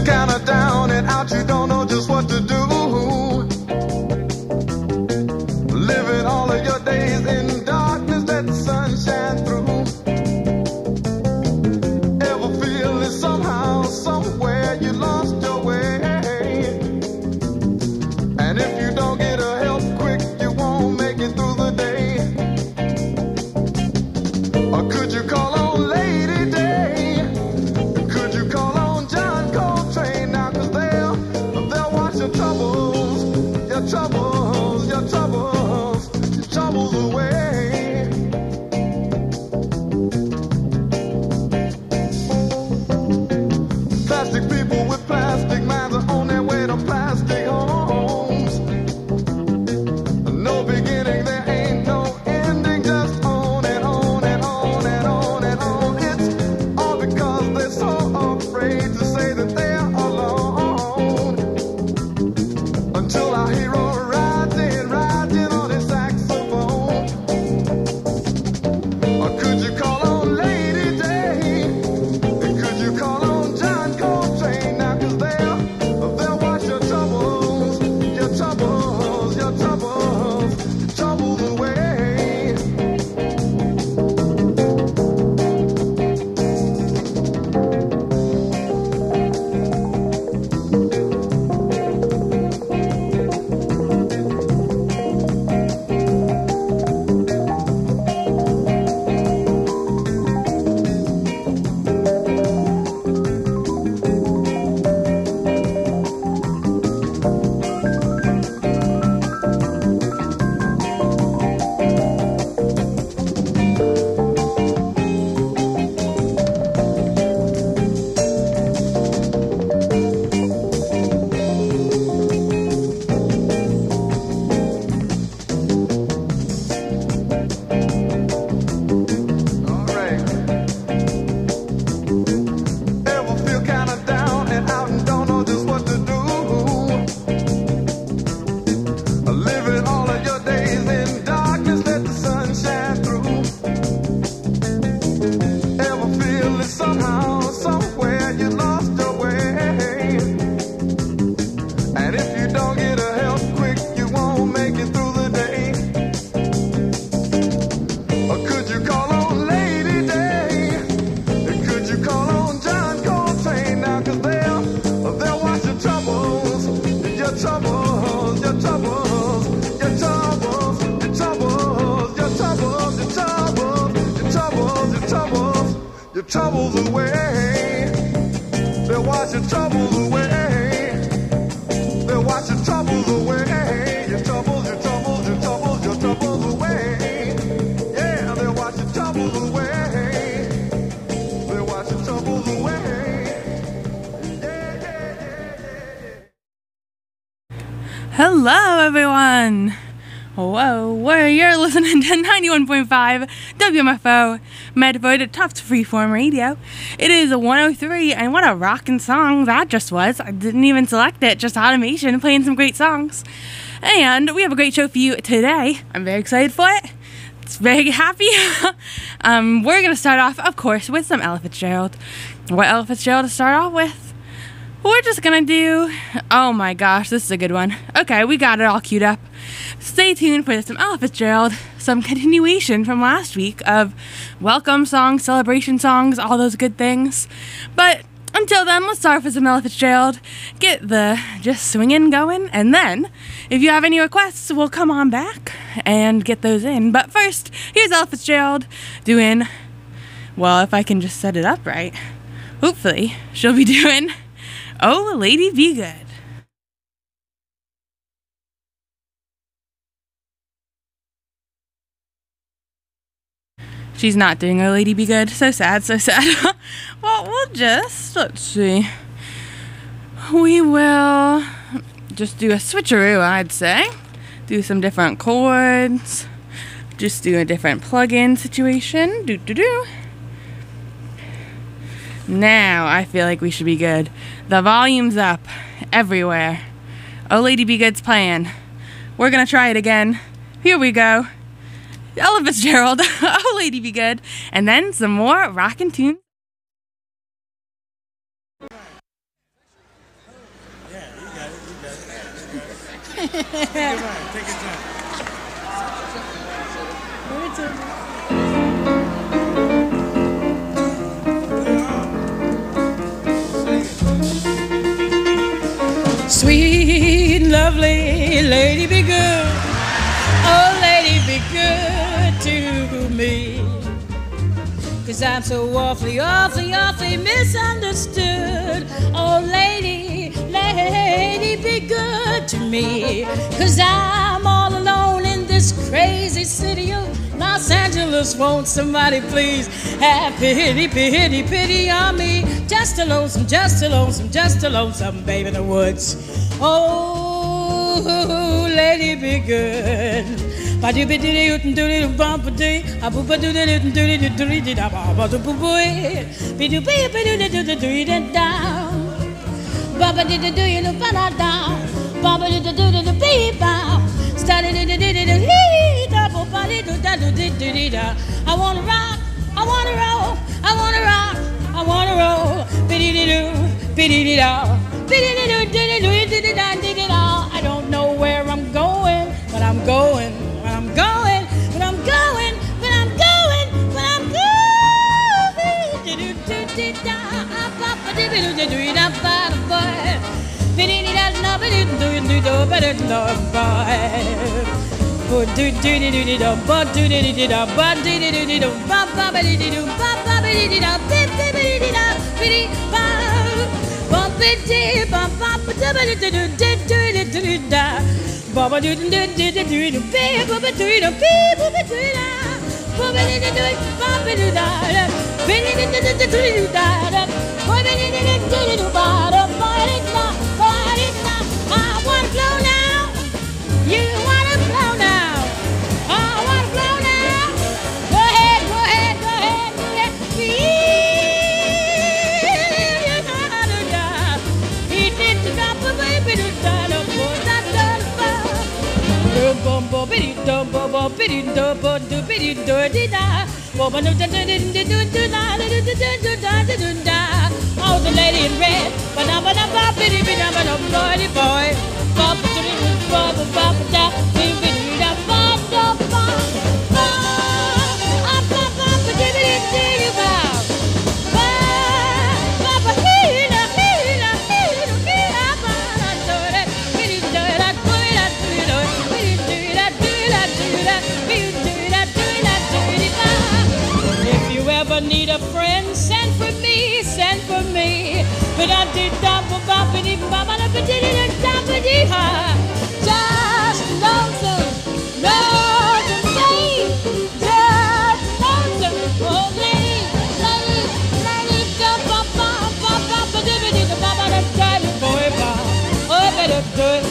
kinda down and out, you don't know just what to do. Living all of your days in darkness, let the sun shine through. Ever feel that somehow, somewhere you lost your way? And if you don't get a help quick, you won't make it through the day. Or could you call on Lady Day? Could you call on John Coltrane now? 'Cause they'll wash your troubles, your troubles, your troubles, your troubles away. Plastic people with plastic minds are on their way to plastic homes. No beginning, there ain't no ending, just on and on and on and on and on. It's all because they're so afraid to say that they're alone. Until our hero rides in on his saxophone. Or could you call on Lady Day? And could you call on John Coltrane now? 'Cause they'll wash your troubles, your troubles, your troubles, your troubles away. All right. Ever feel kinda down and out and don't know just what to do? Living all of your days in darkness, let the sun shine through. Ever feel that somehow, somewhere you lost your way? And if you don't get a help quick, you won't make it through the day. Or could you call on Lady Day? And could you call on John Coltrane now? 'Cause they'll wash your troubles, your troubles, your troubles, your troubles, your troubles, your troubles, your troubles, your troubles, your troubles, your troubles away. They'll wash your troubles away. They'll wash your troubles away. Your troubles, your troubles, your troubles, your troubles away. Yeah, they'll wash your troubles away. They'll wash your troubles away. Yeah, yeah, yeah, yeah. Hello, everyone. Whoa, you're listening to 91.5 WMFO, Medford, Tufts Freeform Radio. It is 103, and what a rockin' song that just was. I didn't even select it, just automation playing some great songs. And we have a great show for you today. I'm very excited for it. It's very happy. We're going to start off, of course, with some Ella Fitzgerald. What Ella Fitzgerald to start off with? We're just gonna do, oh my gosh, this is a good one. Okay, we got it all queued up. Stay tuned for some Ella Fitzgerald, some continuation from last week of welcome songs, celebration songs, all those good things. But until then, let's start with some Ella Fitzgerald, get the just swinging going, and then if you have any requests, we'll come on back and get those in. But first, here's Ella Fitzgerald doing, well, if I can just set it up right, hopefully she'll be doing Oh, Lady Be Good. She's not doing Oh, Lady Be Good. So sad, so sad. Well, we'll just, let's see. We will just do a switcheroo, I'd say. Do some different chords. Just do a different plug-in situation. Do-do-do. Now, I feel like we should be good. The volume's up everywhere. Oh, Lady Be Good's playing. We're gonna try it again. Here we go. Ella Fitzgerald, Oh, Lady Be Good. And then some more rockin' tunes. Take your time. Sweet, lovely lady, be good. Oh, lady, be good to me. 'Cause I'm so awfully, awfully, awfully misunderstood. Oh, lady, lady, be good to me. 'Cause I'm all alone in this crazy city of Los Angeles. Won't somebody please have pity, pity, pity on me? Just a lonesome, just a lonesome, just a lonesome babe in the woods. Oh, lady, be good. I wanna rock, I wanna roll, I wanna rock, I wanna roll. I don't know where I'm going, but I'm going, but I'm going, but I'm going, but I'm going, but I'm going. I wanna blow now. You wanna blow now. I wanna blow now. Go ahead, go ahead, go ahead, go ahead. He did the drop of baby to die of that oh, the lady in red, boy. If you ever need a friend, send for me, send for me. Just lonesome, lonesome babe, just lonesome. Oh, lady, lady, lady, boy, oh, better do it.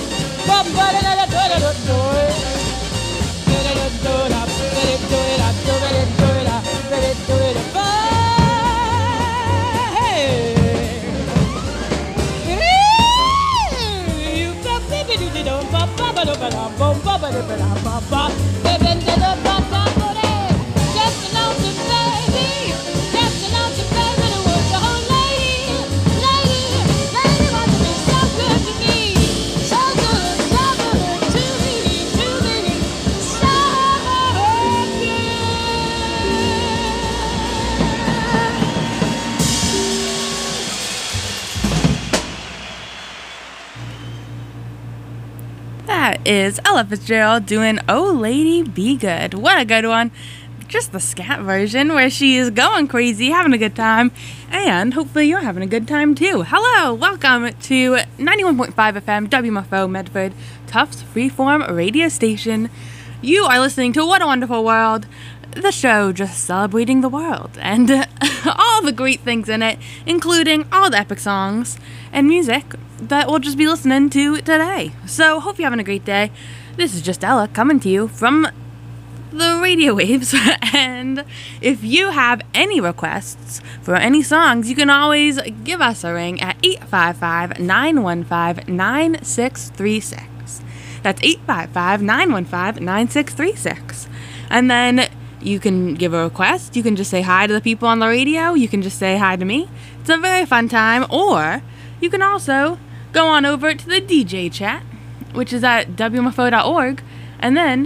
Just a lonesome baby, just a lonesome baby in the woods. Oh, lady, lady, lady wants to be so good to me, so good to me, so good. That is Ella Fitzgerald doing Oh Lady Be Good. What a good one. Just the scat version where she is going crazy, having a good time, and hopefully you're having a good time too. Hello, welcome to 91.5 FM WMFO Medford, Tufts Freeform radio station. You are listening to What a Wonderful World, the show just celebrating the world and all the great things in it, including all the epic songs and music that we'll just be listening to today. So, hope you're having a great day. This is just Ella coming to you from the radio waves, and if you have any requests for any songs, you can always give us a ring at 855-915-9636. That's 855-915-9636. And then you can give a request, you can just say hi to the people on the radio, you can just say hi to me. It's a very fun time. Or you can also go on over to the DJ chat which is at WMFO.org. And then,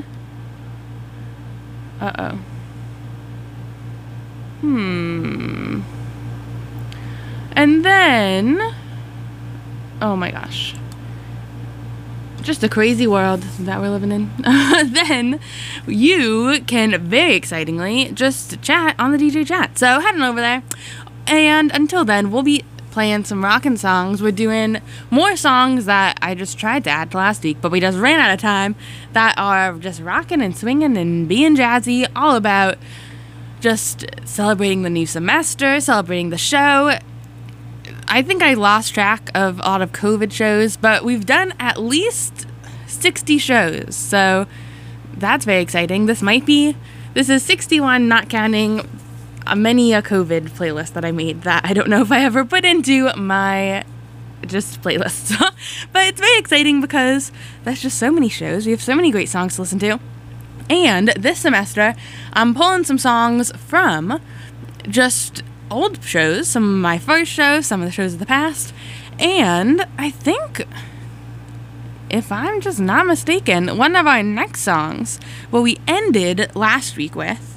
and then, oh my gosh, just a crazy world that we're living in. Then you can, very excitingly, just chat on the DJ chat. So head on over there. And until then, we'll be playing some rockin' songs. We're doing more songs that I just tried to add to last week, but we just ran out of time, that are just rocking and swinging and being jazzy, all about just celebrating the new semester, celebrating the show. I think I lost track of a lot of COVID shows, but we've done at least 60 shows, so that's very exciting. This is 61, not counting many a COVID playlist that I made that I don't know if I ever put into my just playlists. But it's very exciting because there's just so many shows. We have so many great songs to listen to. And this semester, I'm pulling some songs from just old shows, some of my first shows, some of the shows of the past. And I think, if I'm just not mistaken, one of our next songs, what we ended last week with,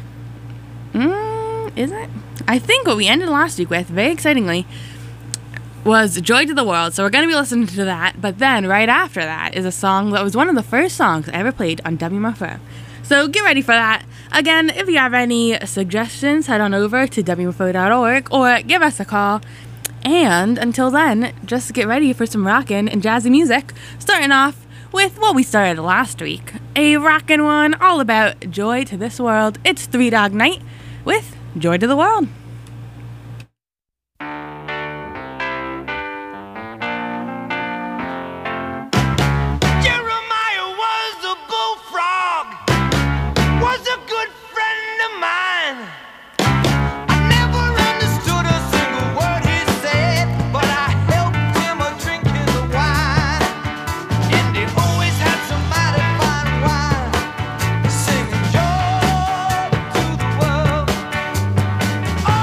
is it? I think what we ended last week with, very excitingly, was Joy to the World. So we're going to be listening to that. But then right after that is a song that was one of the first songs I ever played on WMFO. So get ready for that. Again, if you have any suggestions, head on over to WMFO.org or give us a call. And until then, just get ready for some rockin' and jazzy music, starting off with what we started last week. A rockin' one all about joy to this world. It's Three Dog Night with Joy to the World. Jeremiah was a bullfrog, was a good friend of mine. I never understood a single word he said, but I helped him drink his wine. And he always had some mighty fine wine, singing joy to the world. Oh,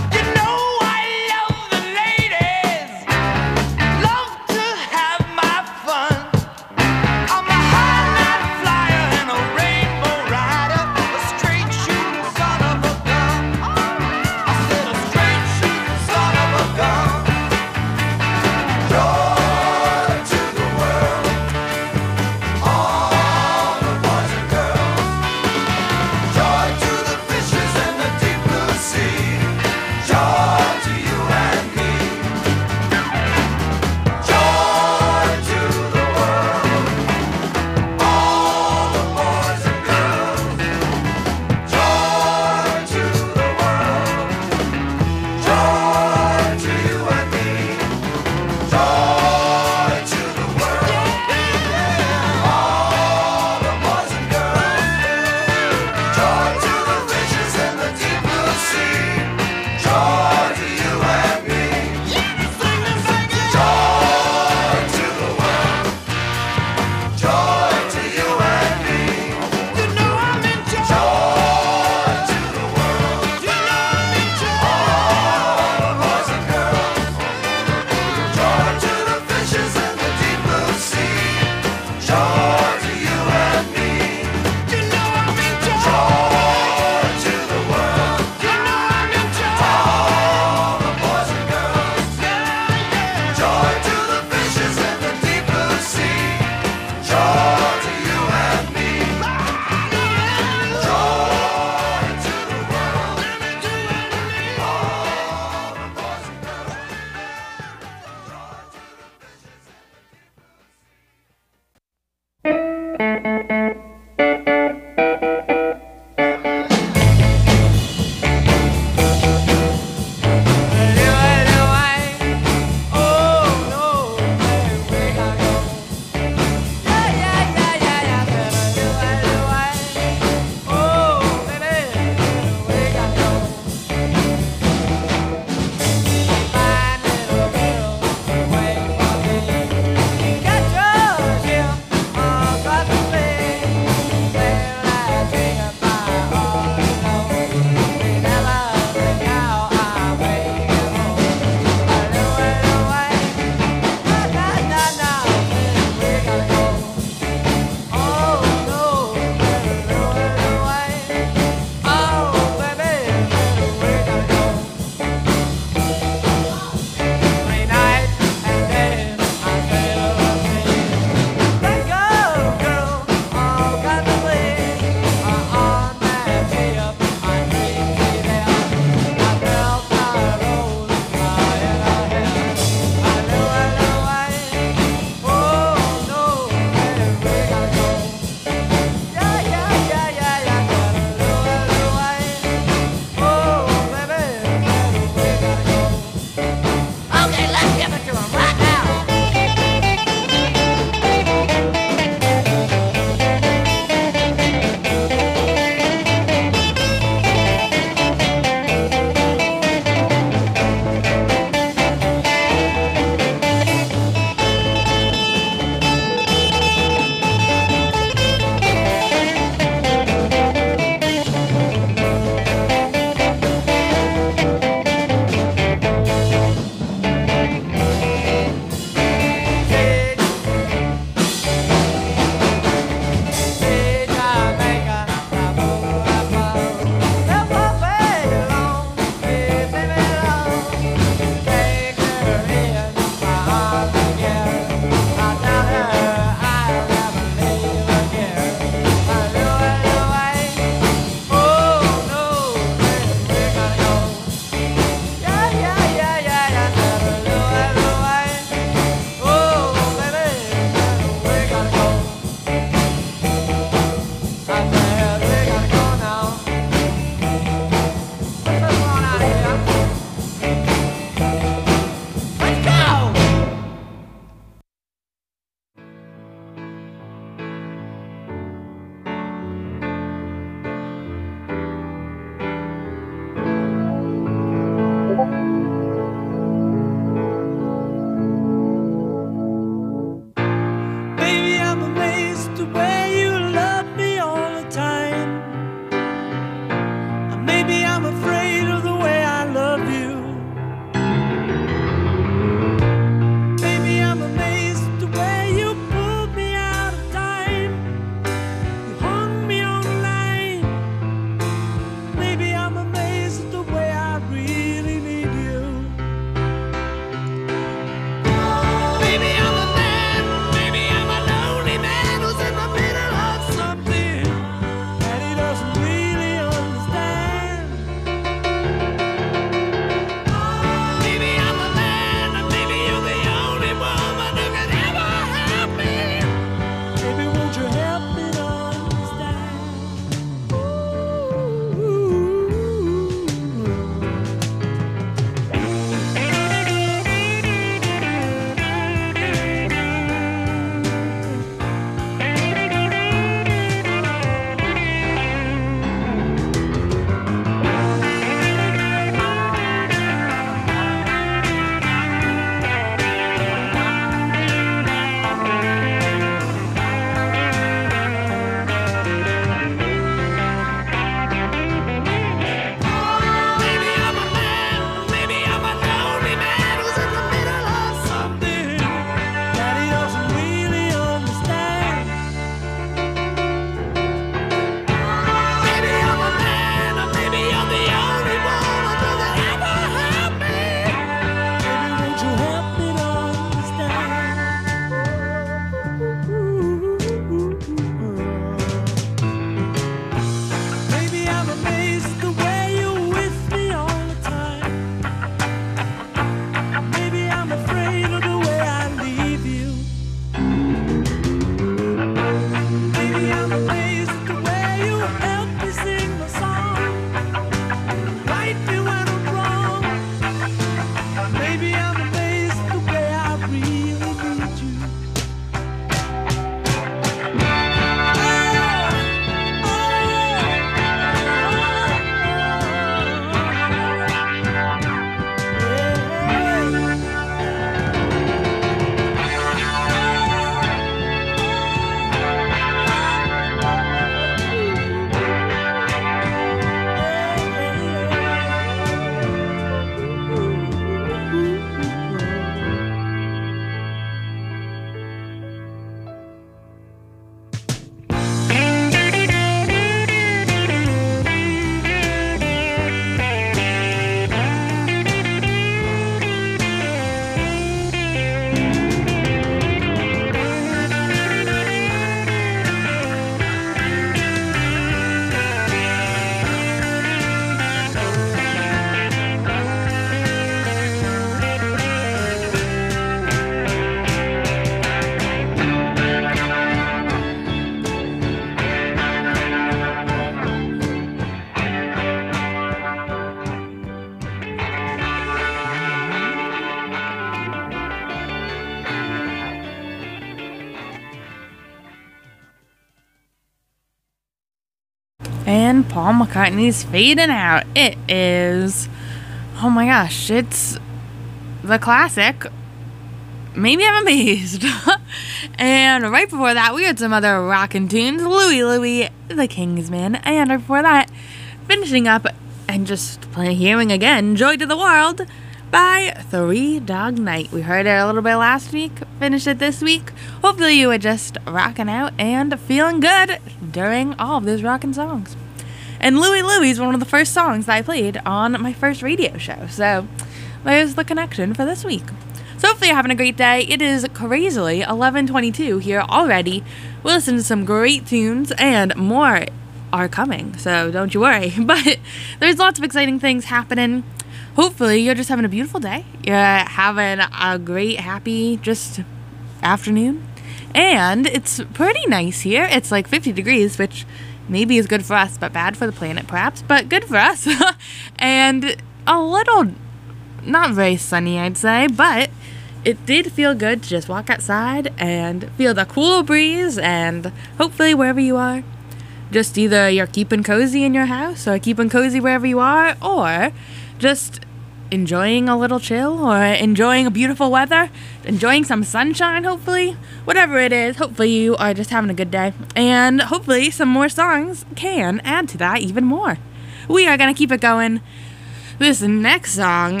and Paul McCartney's Fading Out. It is, oh my gosh, it's the classic Maybe I'm Amazed. And right before that, we had some other rockin' tunes. Louie Louie, The Kingsman. And right before that, finishing up and just hearing again, Joy to the World by Three Dog Night. We heard it a little bit last week, finished it this week. Hopefully you were just rocking out and feeling good during all of those rockin' songs. And Louie Louie is one of the first songs that I played on my first radio show. So there's the connection for this week. So hopefully you're having a great day. It is crazily 11:22 here already. We'll listen to some great tunes and more are coming, so don't you worry. But there's lots of exciting things happening. Hopefully you're just having a beautiful day. You're having a great, happy just afternoon. And it's pretty nice here. It's like 50 degrees, which maybe is good for us, but bad for the planet perhaps, but good for us. And a little, not very sunny I'd say, but it did feel good to just walk outside and feel the cool breeze. And hopefully wherever you are, just either you're keeping cozy in your house or keeping cozy wherever you are, or just enjoying a little chill or enjoying a beautiful weather, enjoying some sunshine, hopefully. Whatever it is, hopefully you are just having a good day. And hopefully some more songs can add to that even more. We are going to keep it going. This next song,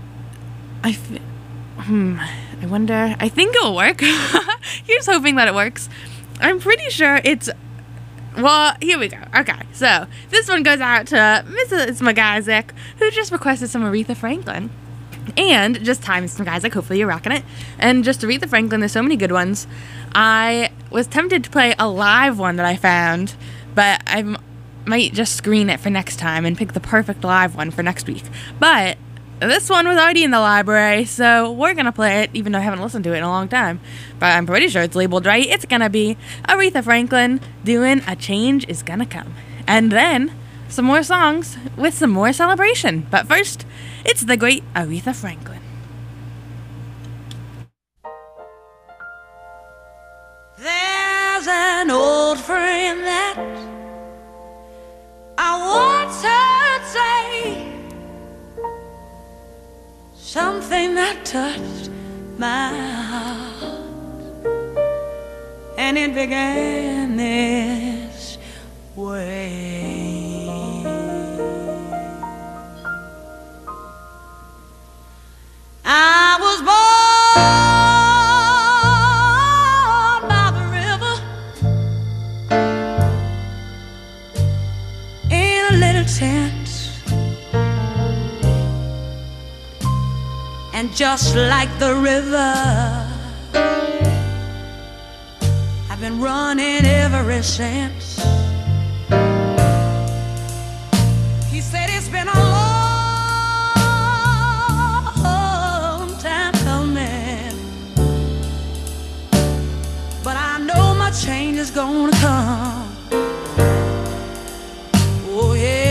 I wonder, I think it'll work. Here's hoping that it works. I'm pretty sure it's, well, here we go. Okay, so this one goes out to Mrs. McIsaac, who just requested some Aretha Franklin. And just time, Mrs. McIsaac, hopefully you're rocking it. And just Aretha Franklin, there's so many good ones. I was tempted to play a live one that I found, but I might just screen it for next time and pick the perfect live one for next week. But this one was already in the library, so we're going to play it, even though I haven't listened to it in a long time. But I'm pretty sure it's labeled right. It's going to be Aretha Franklin doing A Change Is Gonna Come. And then some more songs with some more celebration. But first, it's the great Aretha Franklin. There's an old friend that I once heard say something that touched my heart, and it began this way. I was born by the river in a little tent. And just like the river, I've been running ever since. He said it's been a long time coming, but I know my change is gonna come. Oh yeah.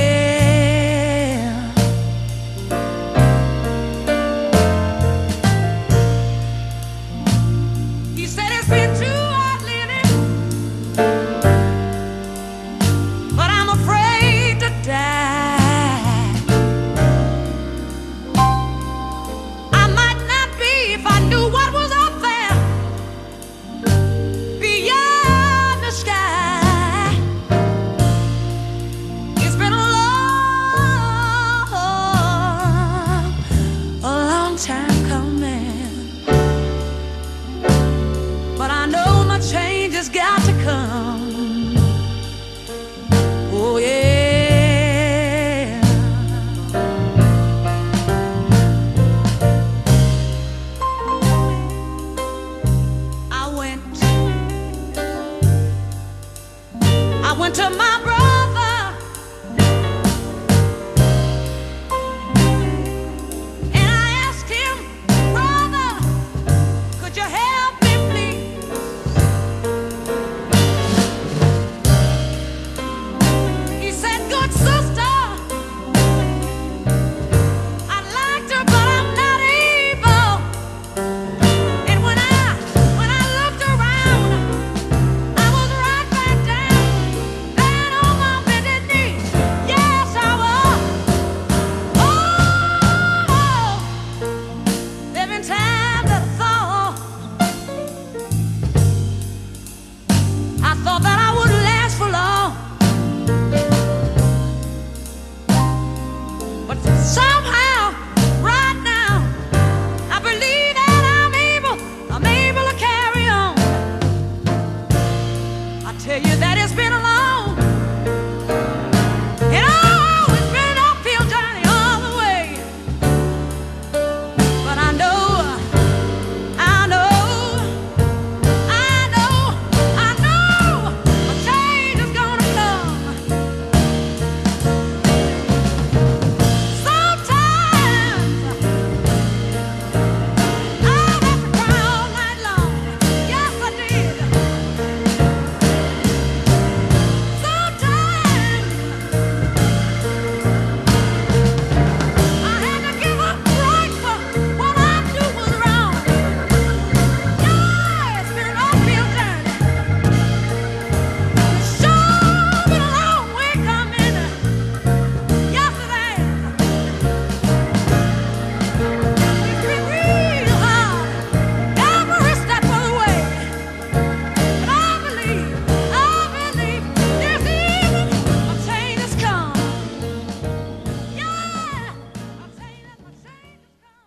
Got to come. Oh yeah. I went to my brother and I asked him, brother, could you help me please? When I looked around, I was right back down tell you that it's been a long and oh, it's been an uphill journey all the way. But I know a change is gonna come. Sometimes I have to cry all night long. Yes, I did. Sometimes I had to give up right for what I knew was wrong. Yeah, it's been an uphill journey. It's sure been a long way coming. Yes, it has. It's been real hard every step of the way. But I believe this evening a change has come. Yeah, I'm saying that my change has come.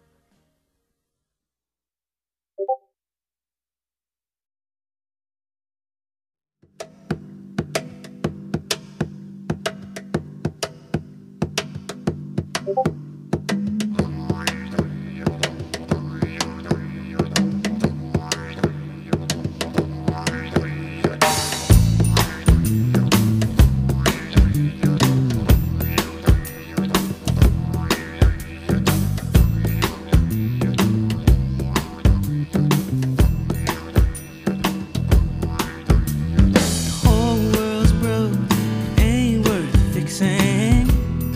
Whole world's broke, ain't worth fixing.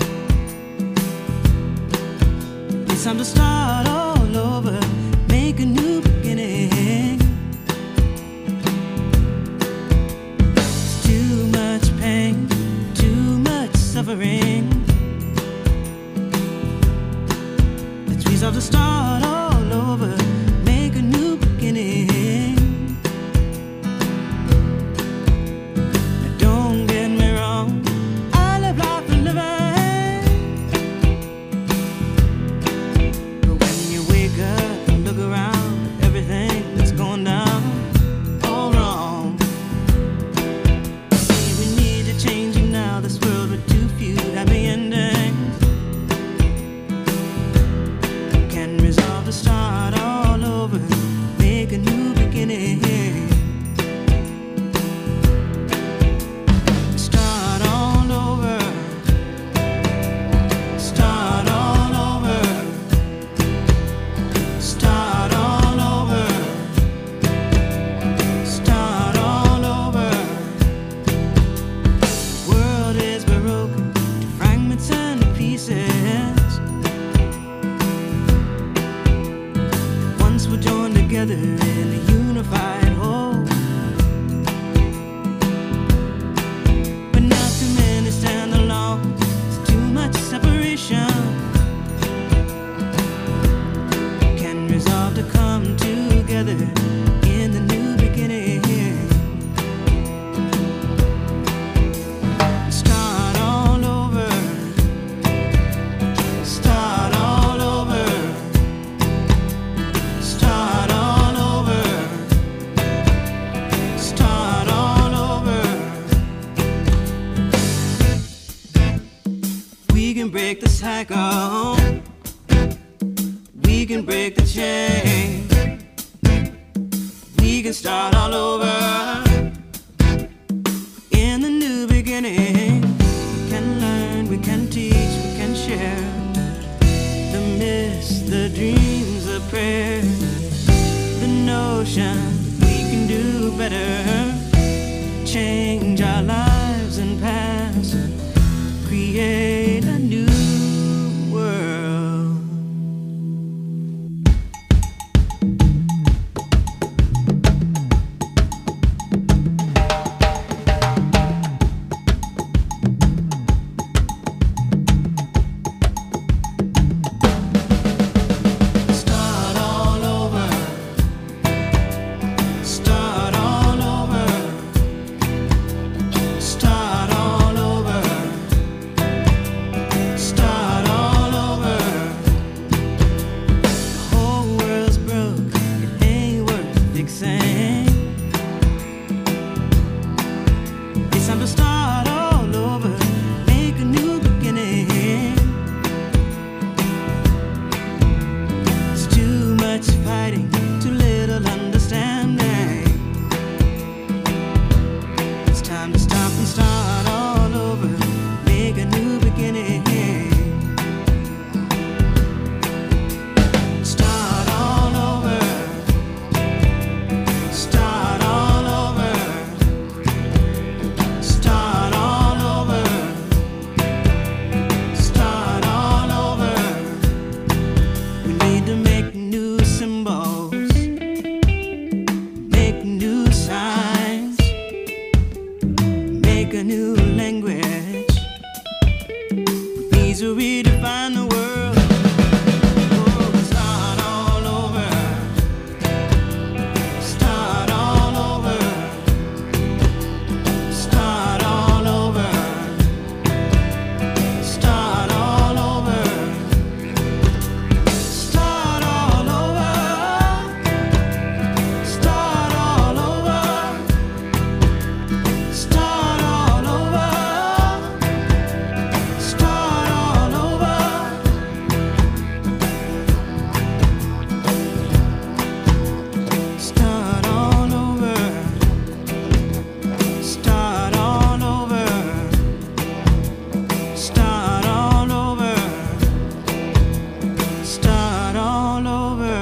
It's time to start all over, make a new beginning. It's too much pain, too much suffering. Let's resolve to start all over, make a new beginning. Don't get me wrong, I live life for living. But when you wake up and look around at everything that's going down, all wrong. See, we need to change it now. This world with too few happy endings. Can resolve to start all over, make a new beginning. Start all over. Start all over. Start all over. Start all over. World is broken to fragments and pieces. Once we're joined together in a unified whole. But now too many stand alone. There's too much separation. Can resolve to come together in the new beginning. Start all over. Start all over. Start all over. Start all over. We can break the cycle. We can break the chain. We can start all over in the new beginning. We can learn, we can teach, we can share the myths, the dreams, the prayers, the notion we can do better, change our lives and past, create a new world. Start all over. Start all over. Start all over. Start all over. The whole world's broke, it ain't worth fixing. new signs, make a new language. These will redefine the world. Oh, start all over. Start all over. Start all over. Start all over. Start all over. Start all over. Start all over. Start all over. Start all over. Start all over. Start all over. Start all over.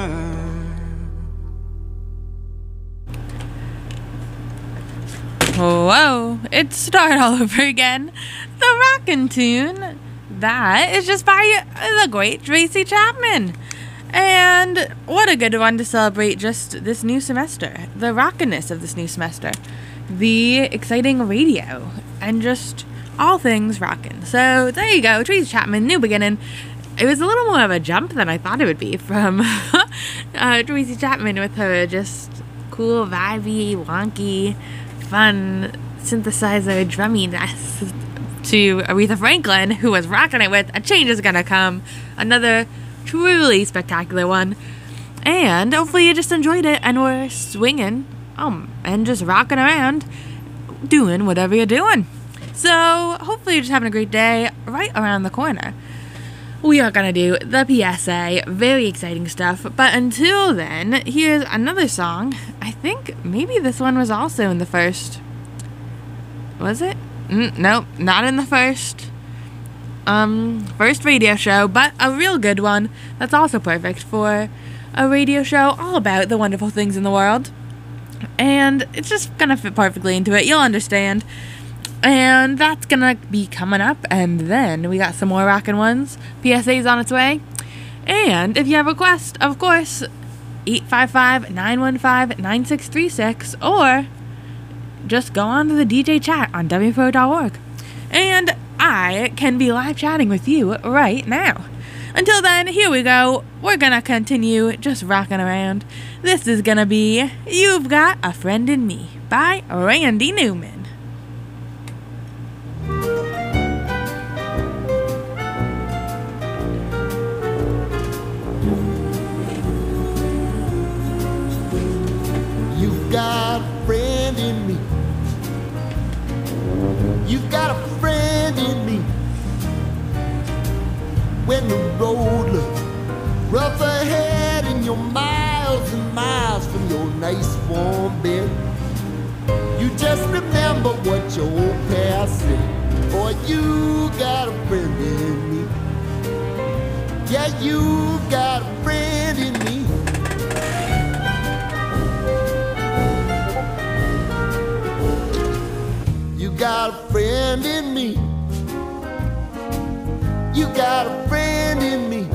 Whoa, it's Start All Over Again. The rockin' tune. That is just by the great Tracy Chapman. And what a good one to celebrate just this new semester. The rockiness of this new semester. The exciting radio. And just all things rockin'. So there you go, Tracy Chapman, new beginning. It was a little more of a jump than I thought it would be from Tracy Chapman with her just cool, vibey, wonky, fun synthesizer drumminess to Aretha Franklin, who was rocking it with A Change Is Gonna Come. Another truly spectacular one. And hopefully you just enjoyed it and were swinging and just rocking around, doing whatever you're doing. So hopefully you're just having a great day. Right around the corner, we are going to do the PSA. Very exciting stuff. But until then, here's another song. I think maybe this one was also in the first. Was it? Nope, not in the first radio show, but a real good one that's also perfect for a radio show all about the wonderful things in the world. And it's just going to fit perfectly into it. You'll understand. And that's gonna be coming up, and then we got some more rockin' ones. PSA's on its way. And if you have a request, of course, 855-915-9636, or just go on to the DJ chat on WFO.org. And I can be live chatting with you right now. Until then, here we go. We're gonna continue just rocking around. This is gonna be You've Got a Friend in Me by Randy Newman. You've got a friend in me. You've got a friend in me. When the road looks rough ahead and you're miles and miles from your nice warm bed, you just remember what your old past said. Boy, you got a friend in me. Yeah, you've got a friend in me. You got a friend in me. You got a friend in me.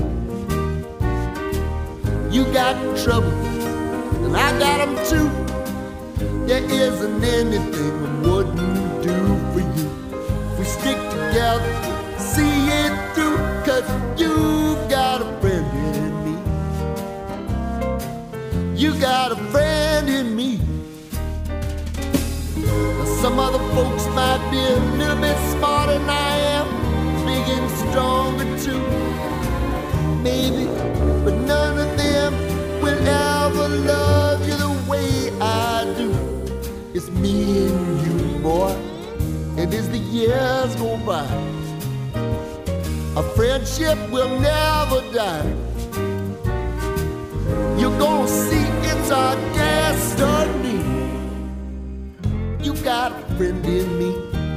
You got trouble, and I got them too. There isn't anything I wouldn't do for you. If we stick together, see it through, 'cause you've got a friend in me. You got a friend in me. Now some other folks might be a little bit smarter than I am, big and stronger too, maybe, but none of them will ever love you the way I do. It's me and you, boy, and as the years go by, a friendship will never die. You're gonna see it's our destiny. You got a friend in me.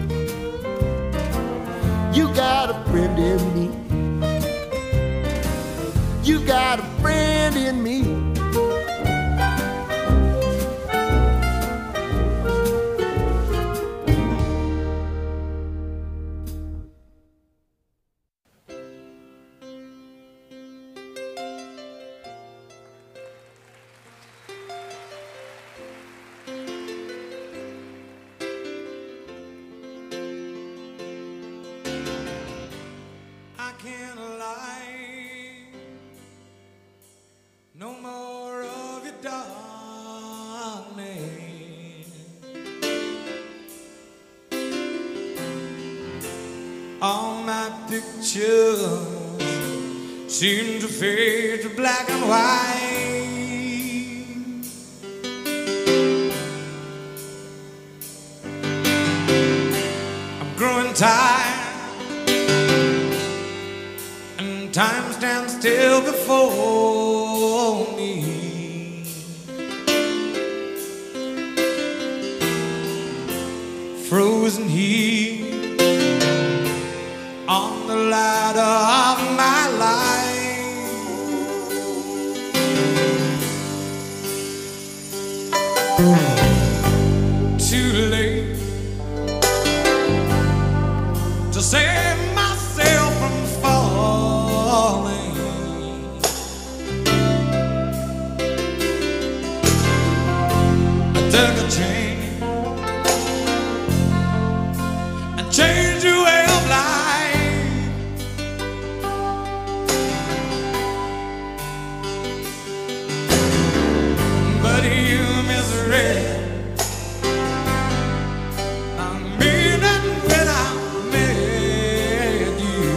You got a friend in me. You got a friend in me. All my pictures seem to fade to black and white. I'm growing tired, and time stands still before me. Frozen heat on the ladder of my life. Too late to save myself from falling. I took a chance and changed your way of life. But you misery, I mean it when I met you.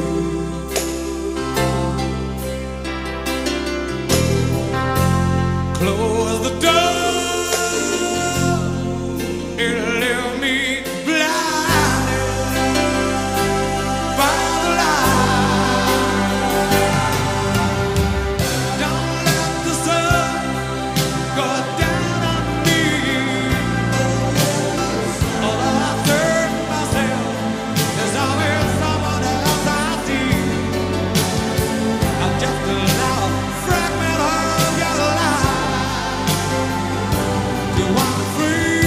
Close the door, it left me blinded by the light. Don't let the sun go down on me. All I serve myself, there's always someone else I see. I'm just a loud fragment of your life. You want me free?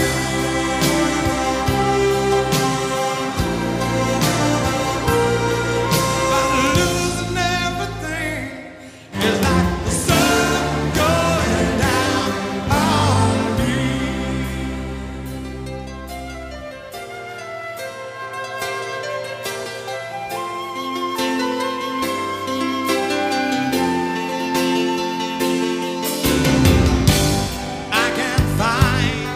But losing everything is like the sun going down on me. I can't find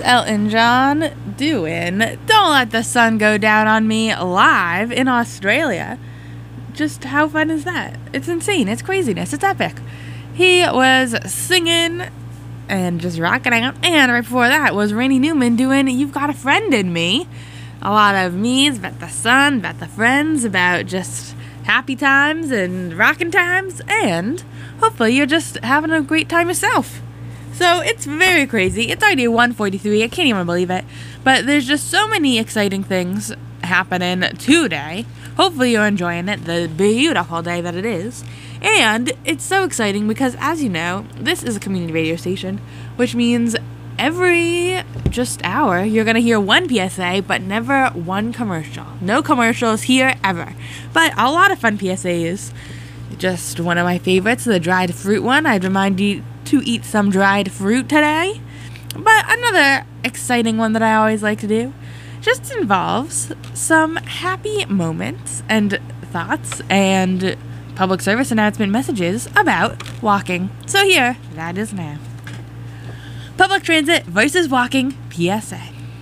Elton John doing Don't Let the Sun Go Down on Me live in Australia. Just how fun is that? It's insane. It's craziness. It's epic. He was singing and just rocking out. And right before that was Randy Newman doing You've Got a Friend in Me. A lot of me's about the sun, about the friends, about just happy times and rocking times. And hopefully you're just having a great time yourself. So it's very crazy. It's already 1:43. I can't even believe it. But there's just so many exciting things happening today. Hopefully you're enjoying it, the beautiful day that it is. And it's so exciting because, as you know, this is a community radio station, which means every just hour you're going to hear one PSA, but never one commercial. No commercials here ever. But a lot of fun PSAs. Just one of my favorites, the dried fruit one. I'd remind you to eat some dried fruit today. But another exciting one that I always like to do just involves some happy moments and thoughts and public service announcement messages about walking. So here, that is now. Public transit versus walking PSA.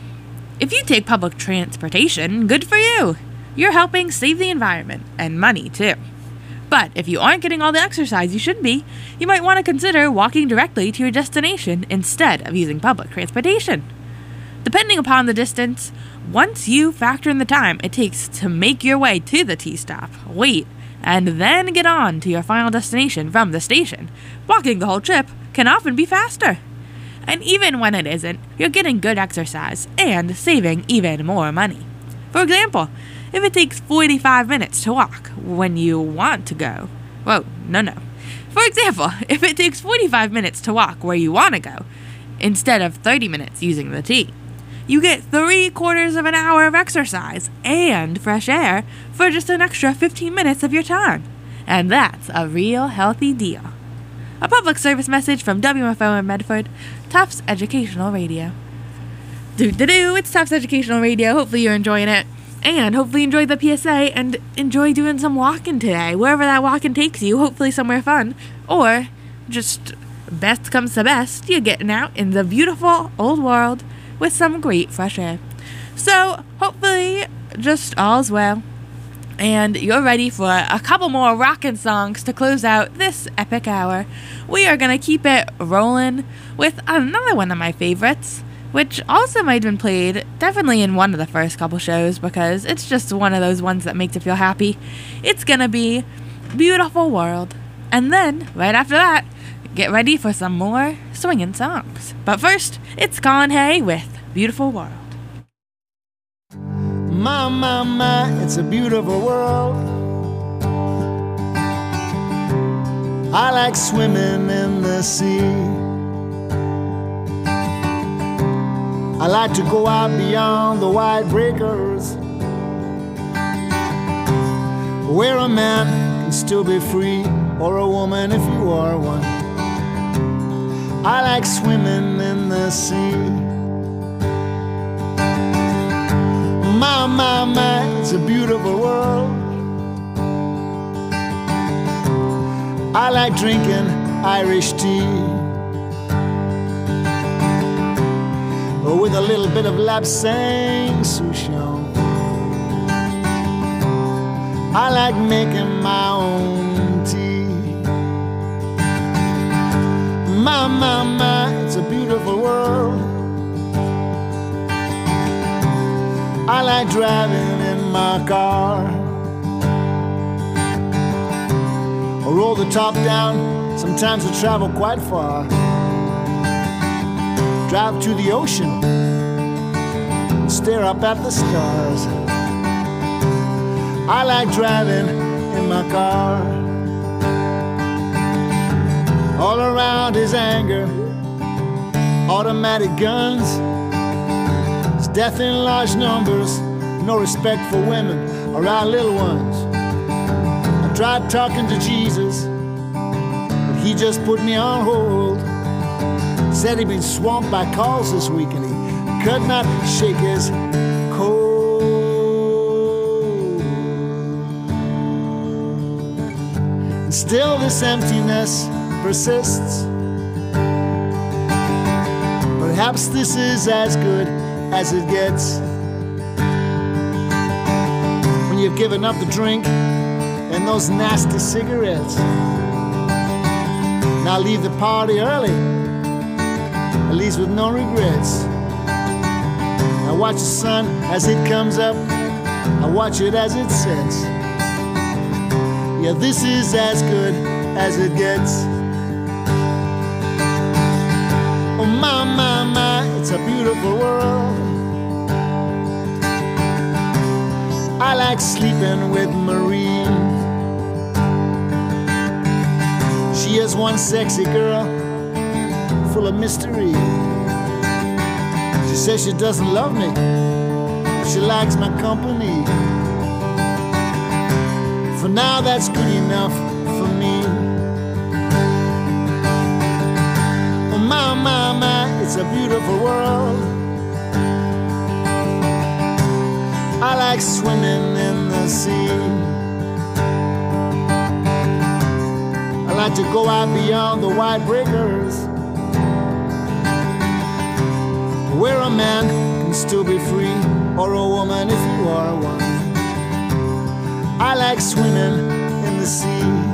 If you take public transportation, good for you. You're helping save the environment and money too. But if you aren't getting all the exercise you should be, you might want to consider walking directly to your destination instead of using public transportation. Depending upon the distance, once you factor in the time it takes to make your way to the T-stop, wait, and then get on to your final destination from the station, walking the whole trip can often be faster. And even when it isn't, you're getting good exercise and saving even more money. For example, if it takes 45 minutes to walk when you want to go. Whoa, no. For example, if it takes 45 minutes to walk where you want to go, instead of 30 minutes using the T, you get 3/4 of an hour of exercise and fresh air for just an extra 15 minutes of your time. And that's a real healthy deal. A public service message from WMFO in Medford, Tufts Educational Radio. It's Tufts Educational Radio. Hopefully you're enjoying it. And hopefully enjoy the PSA and enjoy doing some walking today. Wherever that walking takes you, hopefully somewhere fun. Or just best comes to best, you're getting out in the beautiful old world with some great fresh air. So hopefully just all's well. And you're ready for a couple more rockin' songs to close out this epic hour. We are going to keep it rolling with another one of my favorites, which also might have been played definitely in one of the first couple shows because it's just one of those ones that makes you feel happy. It's gonna be Beautiful World. And then, right after that, get ready for some more swinging songs. But first, it's Colin Hay with Beautiful World. My, it's a beautiful world. I like swimming in the sea. I like to go out beyond the wide breakers, where a man can still be free, or a woman if you are one. I like swimming in the sea. My, it's a beautiful world. I like drinking Irish tea, with a little bit of Lapsang Souchong. I like making my own tea. My, it's a beautiful world. I like driving in my car. I roll the top down, sometimes I travel quite far. Drive to the ocean, stare up at the stars. I like driving in my car. All around is anger, automatic guns. It's death in large numbers, no respect for women or our little ones. I tried talking to Jesus, but he just put me on hold. Said he'd been swamped by calls this week and he could not shake his cold. And still this emptiness persists, but Perhaps this is as good as it gets. When you've given up the drink and those nasty cigarettes. Now leave the party early, at least with no regrets. I watch the sun as it comes up, I watch it as it sets. Yeah, this is as good as it gets. Oh my, my, my, it's a beautiful world. I like sleeping with Marie. She is one sexy girl, full of mystery. She says she doesn't love me, she likes my company. For now that's good enough for me. Oh my, my, my, it's a beautiful world. I like swimming in the sea. I like to go out beyond the wide breakers, where a man can still be free, or a woman if you are one. I like swimming in the sea.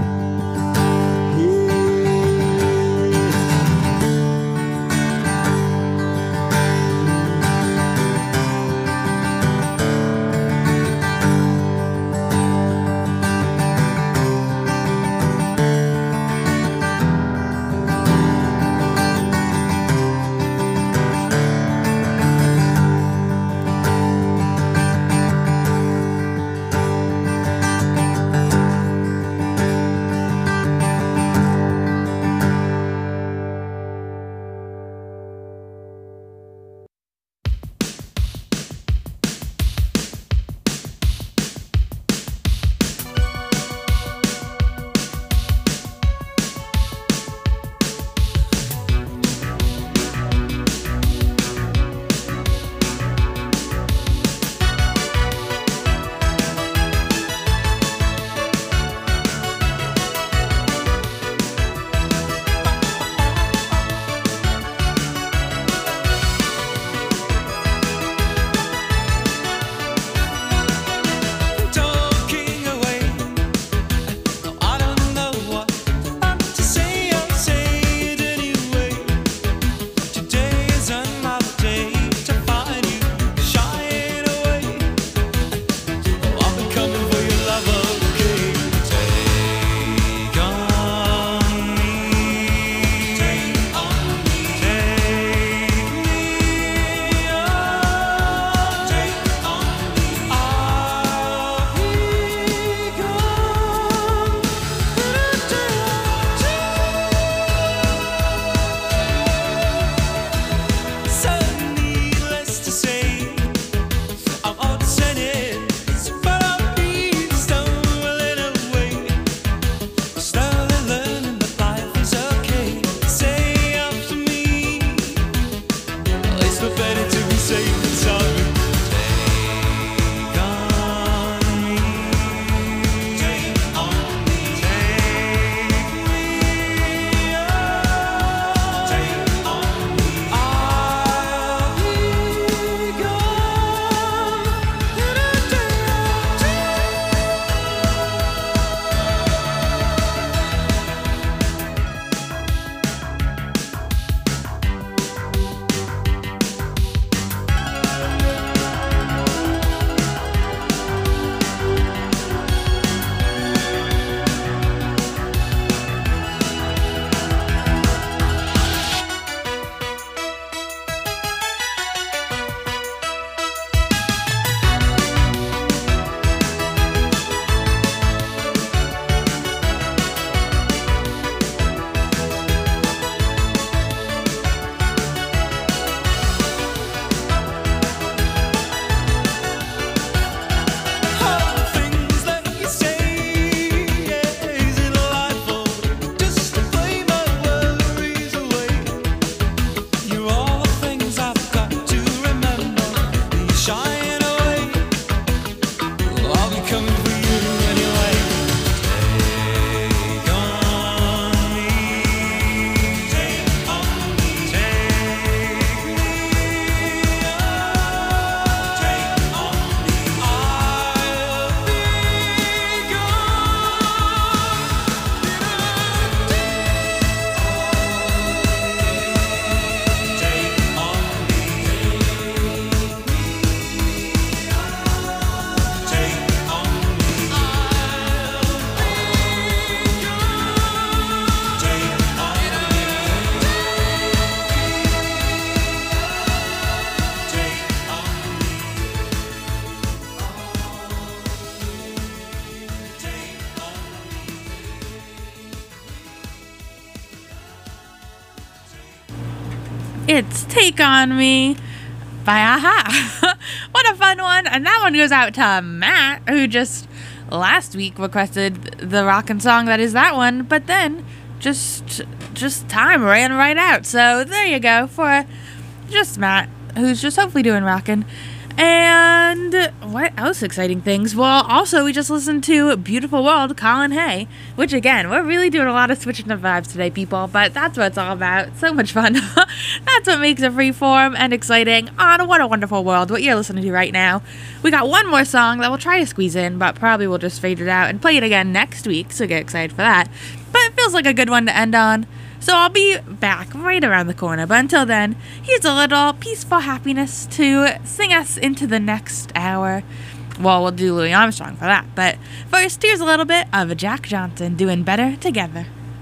It's Take On Me by Aha. What a fun one. And that one goes out to Matt, who just last week requested the rockin' song that is that one, but then just time ran right out. So there you go for just Matt, who's just hopefully doing rockin'. And what else exciting things? Well, also we just listened to Beautiful World, Colin Hay, which again, we're really doing a lot of switching up vibes today, people, but that's what it's all about. So much fun. That's what makes it freeform and exciting on What a Wonderful World, what you're listening to right now. We got one more song that we'll try to squeeze in, but probably we'll just fade it out and play it again next week, so get excited for that. But it feels like a good one to end on. So I'll be back right around the corner. But until then, here's a little peaceful happiness to sing us into the next hour. Well, we'll do Louis Armstrong for that. But first, here's a little bit of Jack Johnson doing Better Together.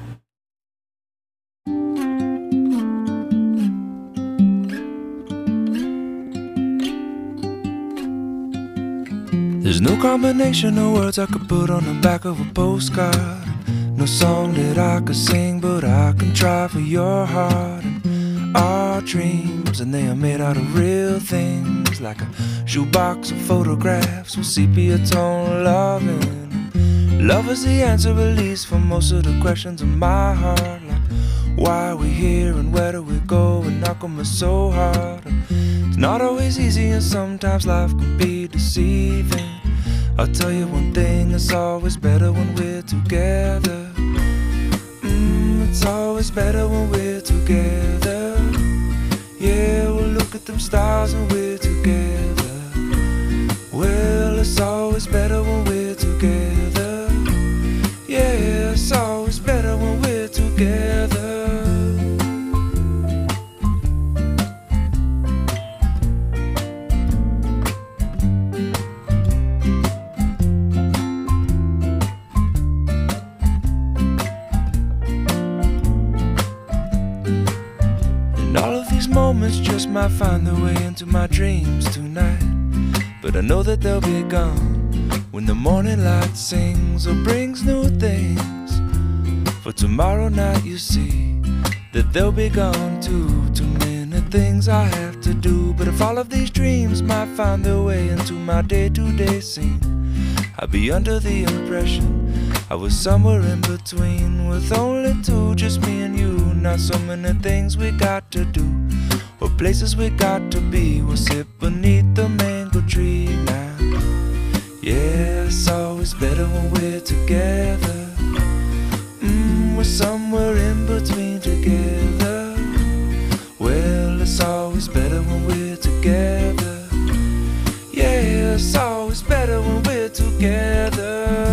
There's no combination of words I could put on the back of a postcard. No song that I could sing, but I can try for your heart and our dreams. And they are made out of real things, like a shoebox of photographs with sepia tone loving. Love is the answer, at least, for most of the questions in my heart. Like, why are we here and where do we go, and knock on us so hard. And it's not always easy, and sometimes life can be deceiving. I'll tell you one thing, it's always better when we're together. It's always better when we're together. Yeah, we'll look at them stars when we're together. Well, it's always better when we're together. Yeah, it's always better when we're together. Moments just might find their way into my dreams tonight, but I know that they'll be gone when the morning light sings or brings new things. For tomorrow night you see that they'll be gone too. Too many things I have to do, but if all of these dreams might find their way into my day-to-day scene, I'd be under the impression I was somewhere in between, with only two, just me and you. Not so many things we got to do, or places we got to be. We'll sit beneath the mango tree now. Yeah, it's always better when we're together. We're somewhere in between together. Well, it's always better when we're together. Yeah, it's always better when we're together.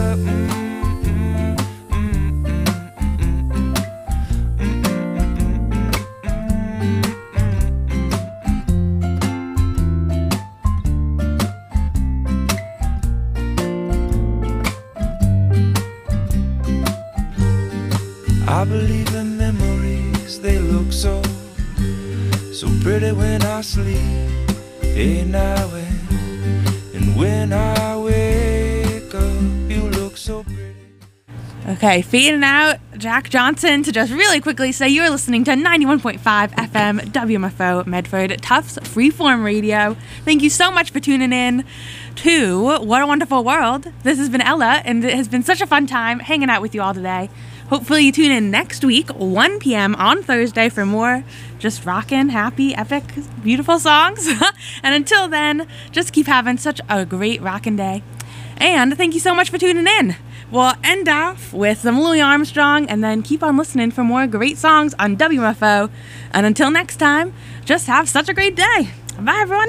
I believe in memories, they look so pretty when I sleep. Hey, now and when I wake up, you look so pretty. Okay, fading out Jack Johnson to just really quickly say you're listening to 91.5 FM WMFO Medford Tufts Freeform Radio. Thank you so much for tuning in to What a Wonderful World. This has been Ella, and it has been such a fun time hanging out with you all today. Hopefully you tune in next week, 1 p.m. on Thursday for more just rockin', happy, epic, beautiful songs. And until then, just keep having such a great rockin' day. And thank you so much for tuning in. We'll end off with some Louis Armstrong and then keep on listening for more great songs on WMFO. And until next time, just have such a great day. Bye, everyone.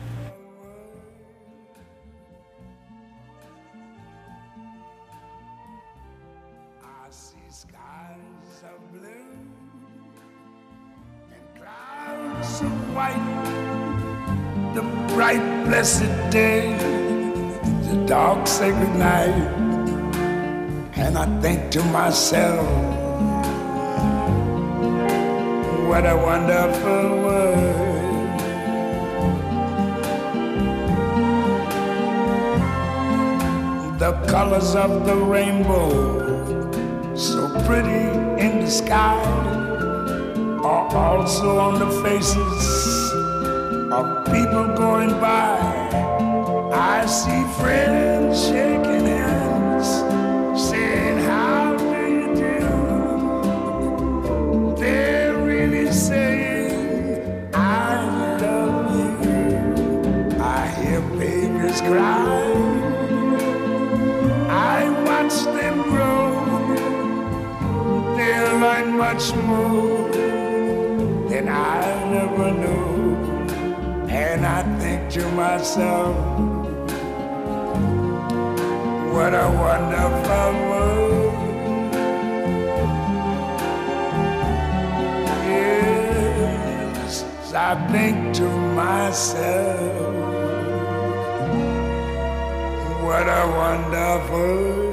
I see skies of blue and clouds of white. The bright, blessed day, the dark, sacred night. And I think to myself, what a wonderful world. The colors of the rainbow, so pretty in the sky. are also on the faces of people going by. I see friends shaking hands, saying, how do you do? They're really saying, I love you. I hear babies cry. I watch them grow. They'll learn much more than I never knew. And I think to myself, what a wonderful world. Yes, I think to myself, what a wonderful